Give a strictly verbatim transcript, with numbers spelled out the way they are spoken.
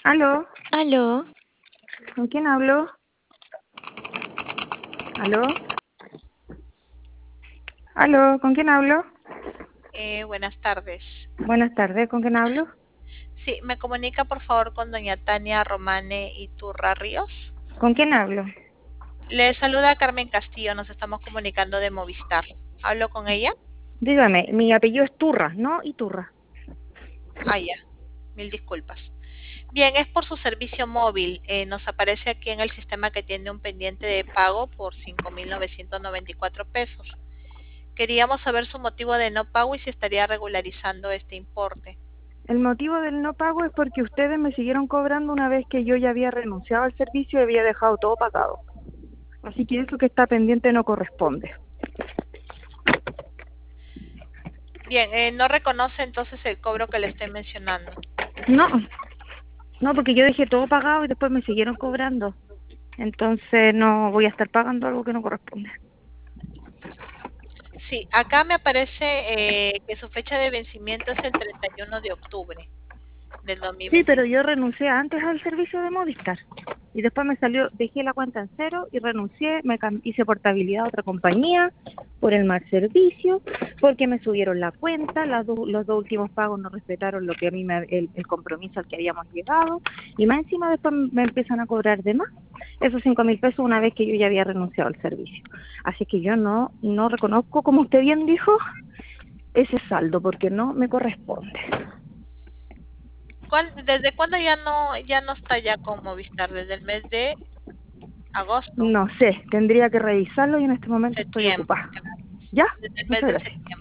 Aló, Aló, ¿con quién hablo? Aló, aló, ¿con quién hablo? Eh, buenas tardes. Buenas tardes, ¿con quién hablo? Sí, me comunica por favor con doña Tania Romane Iturra Ríos. ¿Con quién hablo? Le saluda Carmen Castillo, nos estamos comunicando de Movistar. ¿Hablo con ella? Dígame, mi apellido es Turra, ¿no? Iturra. Ah, ya, mil disculpas. Bien, es por su servicio móvil. Eh, nos aparece aquí en el sistema que tiene un pendiente de pago por cinco mil novecientos noventa y cuatro pesos. Queríamos saber su motivo de no pago y si estaría regularizando este importe. El motivo del no pago es porque ustedes me siguieron cobrando una vez que yo ya había renunciado al servicio y había dejado todo pagado. Así que eso que está pendiente no corresponde. Bien, eh, no reconoce entonces el cobro que le estoy mencionando. No, no, porque yo dejé todo pagado y después me siguieron cobrando. Entonces no voy a estar pagando algo que no corresponde. Sí, acá me aparece eh, que su fecha de vencimiento es el treinta y uno de octubre del Sí, pero dos mil veintitrés. yo renuncié antes al servicio de Movistar y después me salió, dejé la cuenta en cero y renuncié, me cam- hice portabilidad a otra compañía por el mal servicio, porque me subieron la cuenta, las do- los dos últimos pagos no respetaron lo que a mí me, el, el compromiso al que habíamos llegado y más encima después me empiezan a cobrar de más esos cinco mil pesos una vez que yo ya había renunciado al servicio. Así que yo no, no reconozco, como usted bien dijo, ese saldo porque no me corresponde. ¿Cuál- ¿Desde cuándo ya no ya no está ya con Movistar? Desde el mes de agosto, No sé, tendría que revisarlo y en este momento estoy septiembre, ocupada. gracias. ¿Ya? Desde el mes Muchas de gracias. septiembre.